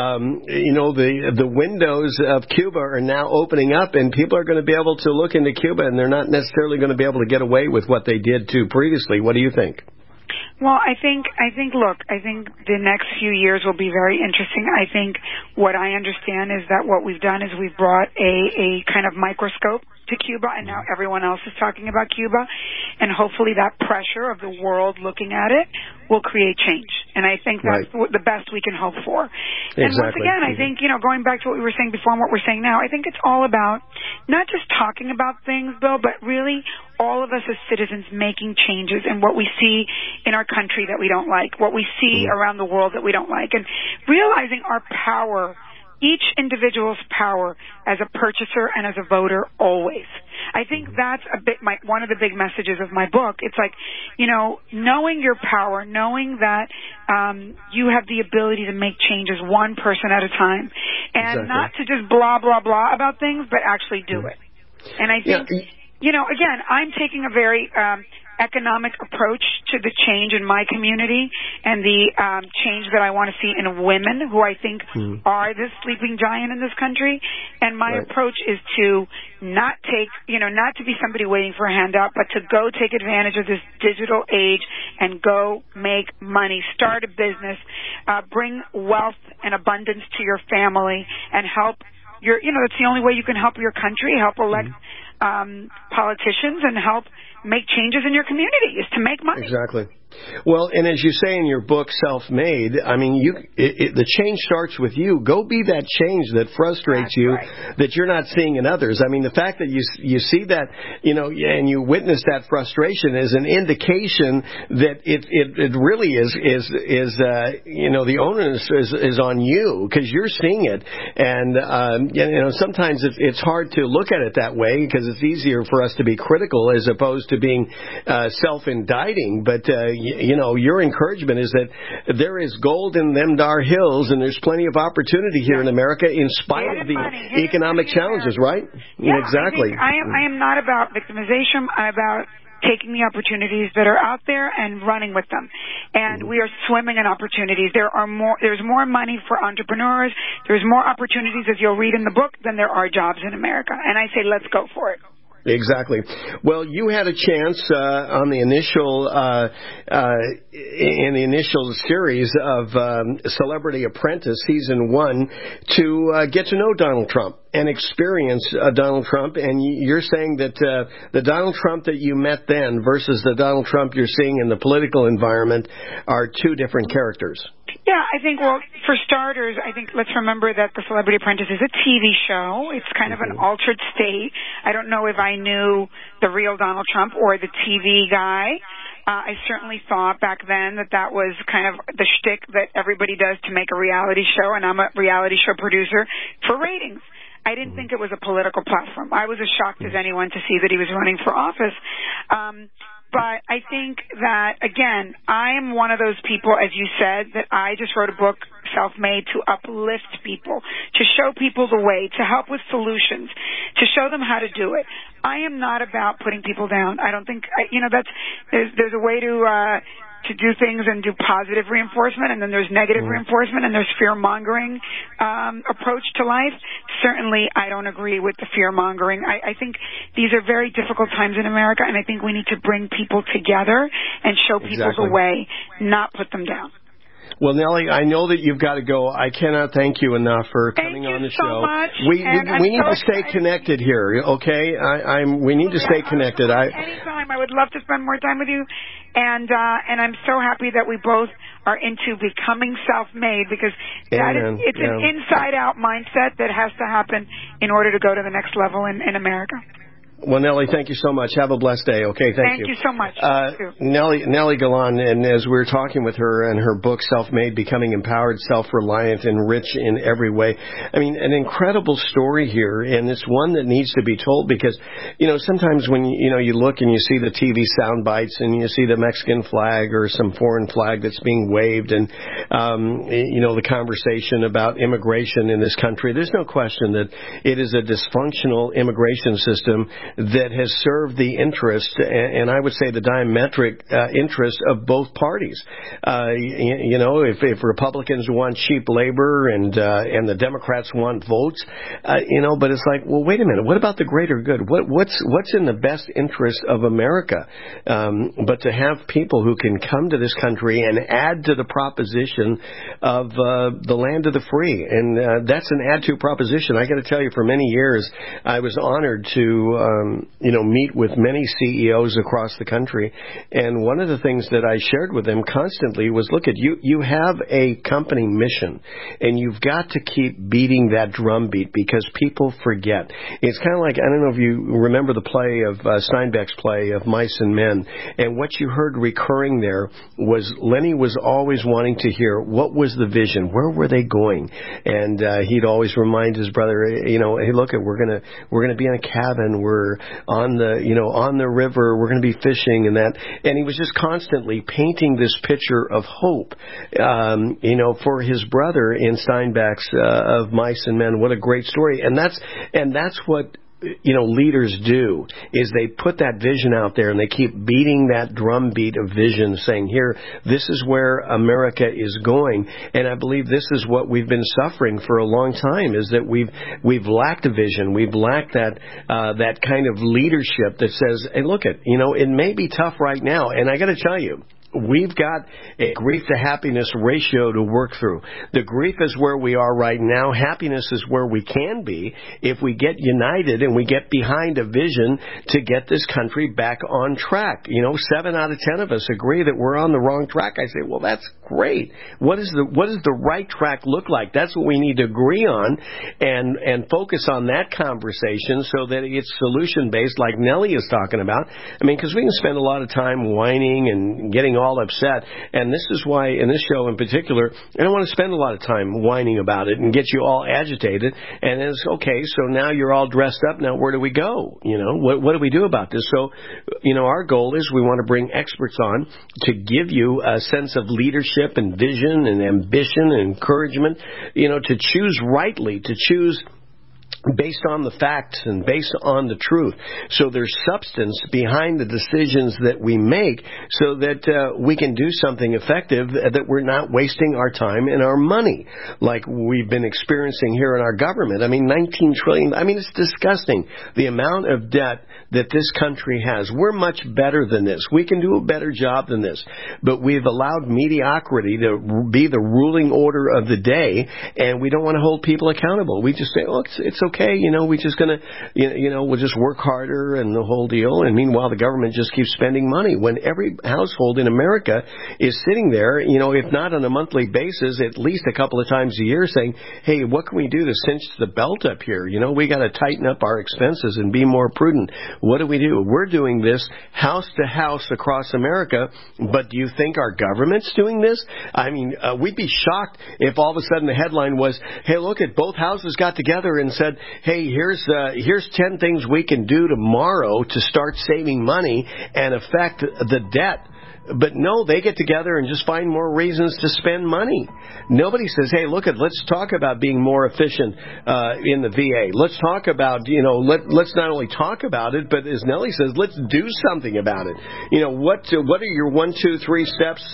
the windows of Cuba are now opening up and people are going to be able to look into Cuba and they're not necessarily going to be able to get away with what they did too previously. What do you think? Well, I think the next few years will be very interesting. I think what I understand is that what we've done is we've brought a kind of microscope to Cuba, and now everyone else is talking about Cuba. And hopefully that pressure of the world looking at it will create change. And I think that's the best we can hope for. And once again, I think, going back to what we were saying before and what we're saying now, I think it's all about not just talking about things, Bill, but really all of us as citizens making changes in what we see in our country that we don't like, what we see around the world that we don't like, and realizing our power, each individual's power as a purchaser and as a voter always. I think that's one of the big messages of my book. It's like, knowing your power, knowing that you have the ability to make changes one person at a time, and not to just blah, blah, blah about things, but actually do it. And I think, again, I'm taking a very economic approach to the change in my community and the change that I want to see in women who I think are the sleeping giant in this country. And my approach is to not to be somebody waiting for a handout, but to go take advantage of this digital age and go make money, start a business, bring wealth and abundance to your family, and help that's the only way you can help your country, help elect politicians, and help make changes in your community, is to make money. Exactly. Well, and as you say in your book, Self-Made, I mean, the change starts with you. Go be that change that frustrates you, that you're not seeing in others. I mean, the fact that you see that, and you witness that frustration is an indication that it really is the onus is on you, because you're seeing it. And, sometimes it's hard to look at it that way, because it's easier for us to be critical as opposed to being self-indicting. But, your encouragement is that there is gold in them dar hills, and there's plenty of opportunity here in America in spite of the economic challenges, right? Yeah, exactly. I am not about victimization. I'm about taking the opportunities that are out there and running with them. And we are swimming in opportunities. There's more money for entrepreneurs. There's more opportunities, as you'll read in the book, than there are jobs in America. And I say, let's go for it. Exactly. Well, you had a chance on the initial in the initial series of Celebrity Apprentice Season 1 to get to know Donald Trump and experience Donald Trump. And you're saying that the Donald Trump that you met then versus the Donald Trump you're seeing in the political environment are two different characters. Yeah, I think, for starters, let's remember that The Celebrity Apprentice is a TV show. It's kind of an altered state. I don't know if I knew the real Donald Trump or the TV guy. I certainly thought back then that was kind of the shtick that everybody does to make a reality show, and I'm a reality show producer for ratings. I didn't think it was a political platform. I was as shocked as anyone to see that he was running for office. But I think that, again, I am one of those people, as you said, that I just wrote a book, Self-Made, to uplift people, to show people the way, to help with solutions, to show them how to do it. I am not about putting people down. I don't think, there's a way to do things and do positive reinforcement, and then there's negative reinforcement, and there's fear-mongering approach to life. Certainly, I don't agree with the fear-mongering. I think these are very difficult times in America, and I think we need to bring people together and show people the way, not put them down. Well, Nellie, I know that you've got to go. I cannot thank you enough for coming on the show. Much, we need to stay connected here, okay? We need to stay connected. Anytime. I would love to spend more time with you. And I'm so happy that we both are into becoming self-made, because it's an inside-out mindset that has to happen in order to go to the next level in America. Well, Nellie, thank you so much. Have a blessed day, okay? Thank you. Thank you so much. Nellie Galan, and as we were talking with her and her book, Self-Made, Becoming Empowered, Self-Reliant, and Rich in Every Way. I mean, an incredible story here, and it's one that needs to be told because, sometimes when, you look and you see the TV sound bites and you see the Mexican flag or some foreign flag that's being waved and, the conversation about immigration in this country, there's no question that it is a dysfunctional immigration system that has served the interest, and I would say the diametric interest of both parties. If Republicans want cheap labor and the Democrats want votes, but it's like, well, wait a minute, what about the greater good? What's in the best interest of America? But to have people who can come to this country and add to the proposition of the land of the free, and that's an add to proposition. I got to tell you, for many years, I was honored to meet with many CEOs across the country, and one of the things that I shared with them constantly was, look, you have a company mission, and you've got to keep beating that drumbeat because people forget. It's kind of like, I don't know if you remember the play of Steinbeck's play of Mice and Men, and what you heard recurring there was Lenny was always wanting to hear what was the vision, where were they going, and he'd always remind his brother, hey, look, we're gonna be in a cabin, we're on the river, we're gonna be fishing and that, and he was just constantly painting this picture of hope, for his brother in Steinbeck's of Mice and Men. What a great story, and that's what leaders do, is they put that vision out there and they keep beating that drumbeat of vision, saying, here, this is where America is going. And I believe this is what we've been suffering for a long time, is that we've lacked a vision. We've lacked that kind of leadership that says, hey, look, it may be tough right now. And I got to tell you, we've got a grief to happiness ratio to work through. The grief is where we are right now. Happiness is where we can be if we get united and we get behind a vision to get this country back on track. 7 out of 10 of us agree that we're on the wrong track. I say, well, that's great. What does the right track look like? That's what we need to agree on and focus on that conversation so that it's solution-based, like Nellie is talking about. Because we can spend a lot of time whining and getting all upset, and this is why in this show in particular I don't want to spend a lot of time whining about it and get you all agitated, and it's okay, so now you're all dressed up, now where do we go? What do we do about this? So our goal is we want to bring experts on to give you a sense of leadership and vision and ambition and encouragement, to choose rightly, to choose based on the facts and based on the truth. So there's substance behind the decisions that we make so that we can do something effective, that we're not wasting our time and our money like we've been experiencing here in our government. $19 trillion. It's disgusting, the amount of debt that this country has. We're much better than this. We can do a better job than this. But we've allowed mediocrity to be the ruling order of the day, and we don't want to hold people accountable. We just say, oh, it's okay. We're just going to, we'll just work harder and the whole deal. And meanwhile, the government just keeps spending money when every household in America is sitting there, if not on a monthly basis, at least a couple of times a year saying, hey, what can we do to cinch the belt up here? We got to tighten up our expenses and be more prudent. What do we do? We're doing this house to house across America, but do you think our government's doing this? We'd be shocked if all of a sudden the headline was, hey, look, both houses got together and said, hey, here's 10 things we can do tomorrow to start saving money and affect the debt. But no, they get together and just find more reasons to spend money. Nobody says, hey, let's talk about being more efficient in the VA. Let's talk about, let's not only talk about it, but as Nellie says, let's do something about it. What are your 1, 2, 3 steps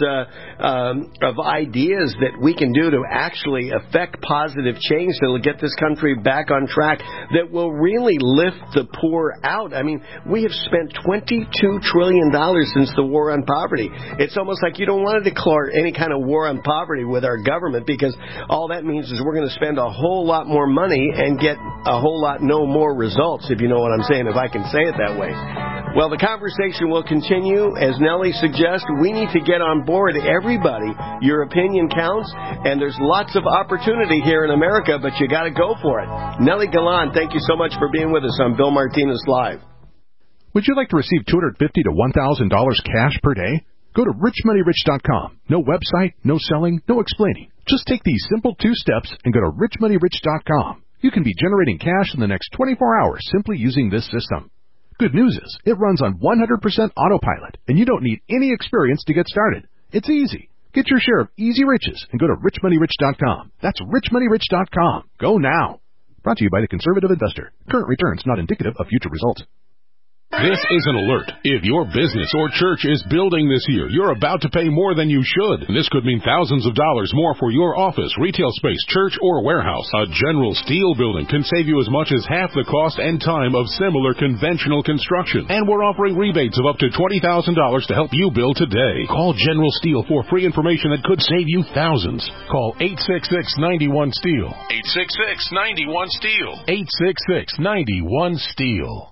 of ideas that we can do to actually affect positive change that will get this country back on track, that will really lift the poor out? We have spent $22 trillion since the war on poverty. It's almost like you don't want to declare any kind of war on poverty with our government, because all that means is we're going to spend a whole lot more money and get a whole lot no more results, if you know what I'm saying, if I can say it that way. Well, the conversation will continue. As Nellie suggests, we need to get on board. Everybody, your opinion counts, and there's lots of opportunity here in America, but you got to go for it. Nellie Galan, thank you so much for being with us on Bill Martinez Live. Would you like to receive $250 to $1,000 cash per day? Go to richmoneyrich.com. No website, no selling, no explaining. Just take these simple 2 steps and go to richmoneyrich.com. You can be generating cash in the next 24 hours simply using this system. Good news is, it runs on 100% autopilot, and you don't need any experience to get started. It's easy. Get your share of easy riches and go to richmoneyrich.com. That's richmoneyrich.com. Go now. Brought to you by the Conservative Investor. Current returns not indicative of future results. This is an alert. If your business or church is building this year, you're about to pay more than you should. And this could mean thousands of dollars more for your office, retail space, church, or warehouse. A General Steel building can save you as much as half the cost and time of similar conventional construction. And we're offering rebates of up to $20,000 to help you build today. Call General Steel for free information that could save you thousands. Call 866-91-STEEL. 866-91-STEEL. 866-91-STEEL.